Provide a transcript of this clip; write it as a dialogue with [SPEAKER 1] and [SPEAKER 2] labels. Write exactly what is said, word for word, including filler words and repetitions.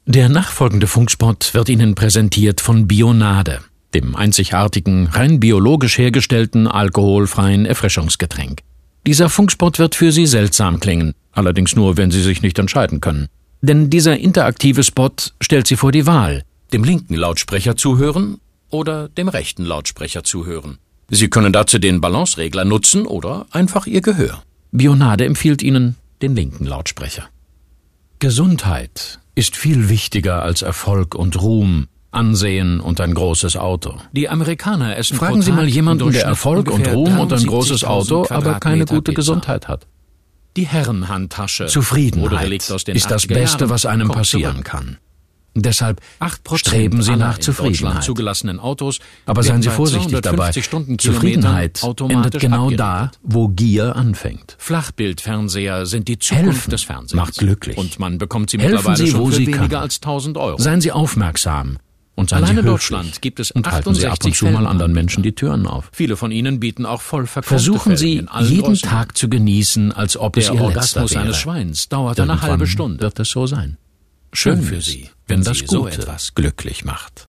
[SPEAKER 1] Der nachfolgende Funkspot wird Ihnen präsentiert von Bionade, dem einzigartigen, rein biologisch hergestellten, alkoholfreien Erfrischungsgetränk. Dieser Funkspot wird für Sie seltsam klingen, allerdings nur, wenn Sie sich nicht entscheiden können. Denn dieser interaktive Spot stellt Sie vor die Wahl, dem linken Lautsprecher zuhören oder dem rechten Lautsprecher zuhören. Sie können dazu den Balanceregler nutzen oder einfach Ihr Gehör. Bionade empfiehlt Ihnen den linken Lautsprecher. Gesundheit ist viel wichtiger als Erfolg und Ruhm, Ansehen und ein großes Auto. Die Amerikaner essen Fragen Sie mal jemanden, der Erfolg und Ruhm und ein großes Auto, aber keine gute Gesundheit hat. Die Herrenhandtasche. Zufriedenheit ist das Beste, was einem passieren kann. Deshalb streben Sie nach Zufriedenheit. Zugelassenen Autos, aber seien Sie vorsichtig dabei. Zufriedenheit endet genau da, wo Gier anfängt. Flachbildfernseher sind die Zukunft Helfen des Fernsehens. Macht glücklich. Und man bekommt sie mittlerweile sie, schon für weniger kann. als tausend Euro. Seien Sie aufmerksam und seien Alleine Sie höflich. Deutschland gibt es und halten Sie ab und zu mal anderen Menschen die Türen auf. Viele von ihnen bieten auch voll verkaufte Versuchen Sie, jeden Größen. Tag zu genießen, als ob Der es Ihr Orgasmus letzter wäre. Eines Schweins dauert eine halbe Stunde. Wird es so sein. Schön für Sie, wenn das Gute so etwas glücklich macht.